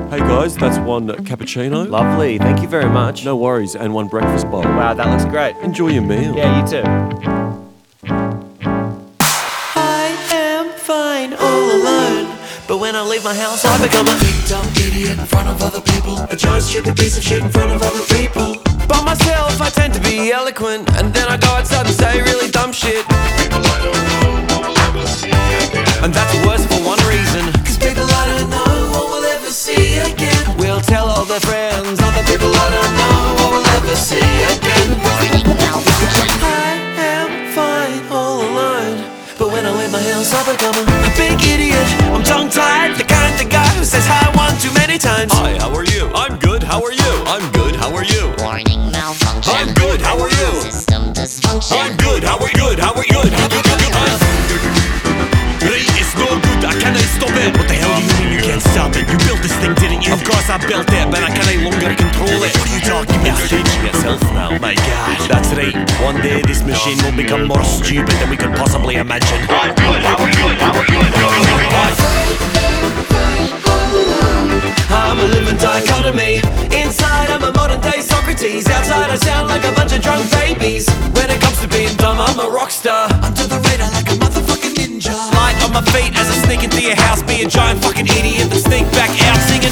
Hey guys, that's one cappuccino. Lovely, thank you very much. No worries, and one breakfast bowl. Wow, that looks great. Enjoy your meal. Yeah, you too. I am fine all alone, but when I leave my house I become a big dumb idiot in front of other people, a giant stupid piece of shit in front of other people. By myself I tend to be eloquent, and then I go outside and say really dumb shit. People I don't know will ever see again. And that's worse for one reason, cause people I don't know will ever see again. We'll tell all their friends, other people I don't know will ever see again. I am fine all alone, but when I leave my house I become a big idiot. I'm tongue-tied, the kind of guy who says hi one too many times. Hi, how are you? I'm good, how are you? I'm good, how are you? Warning malfunction. I'm good, how are you? System dysfunction. I'm good, how are you? Good, how are you? Good, Hey, it's no good, I can't stop it. What the hell do you mean you can't stop it? You built this thing, didn't you? Of course I built it, but I can no longer control it. What are you talking about? It's teaching itself now. My God, that's right. One day this machine will become more stupid than we could possibly imagine. I'm good, how are you? How are you? I'm a living dichotomy. Inside I'm a modern day Socrates. Outside I sound like a bunch of drunk babies. When it comes to being dumb I'm a rock star. Under the radar like a motherfucking ninja. Light on my feet as I sneak into your house. Be a giant fucking idiot and sneak back out singing.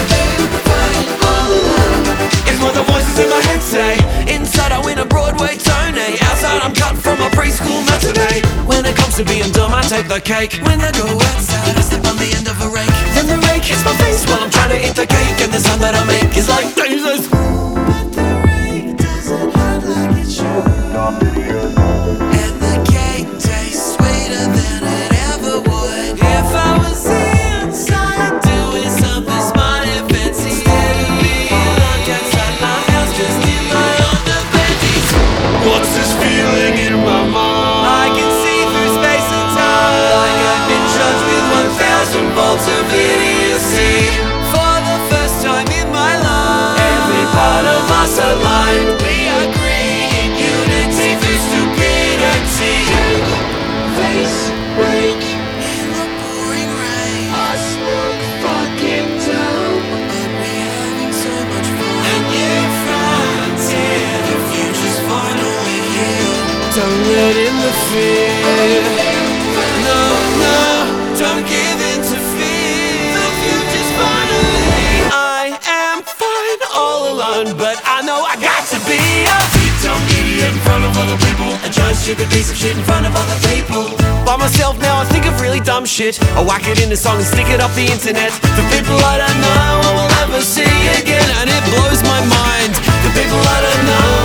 It's what the voices in my head say. Inside I win a Broadway Tony. Outside I'm cut from a preschool matinee. When it comes to being dumb I take the cake. When I go outside I step on the end of a rake. Then the rake hits my face while I'm trying to eat the cake. And the sound that I make is like Jesus. But the rake doesn't hurt like it should. And the cake tastes sweeter than it ever would. If I was inside doing something smart and fancy, look outside my house just in my underpanties. What's this feeling in my mind? I can see through space and time, like I've been charged with 1,000 volts of idiocy. For the first time in my life, every part of us aligned. We agree in unity through stupidity. Face break in the pouring rain. Us look fucking dumb, but we're having so much fun. And you frontier, the future's finally here. Don't let in the fear. No, no, don't give in to fear. The future's finally. I am fine all alone, but I know I got to be a big dumb idiot in front of other people, a giant stupid piece of shit in front of other people. By myself now I think of really dumb shit. I whack it in a song and stick it up the internet. The people I don't know I will never see again, and it blows my mind. The people I don't know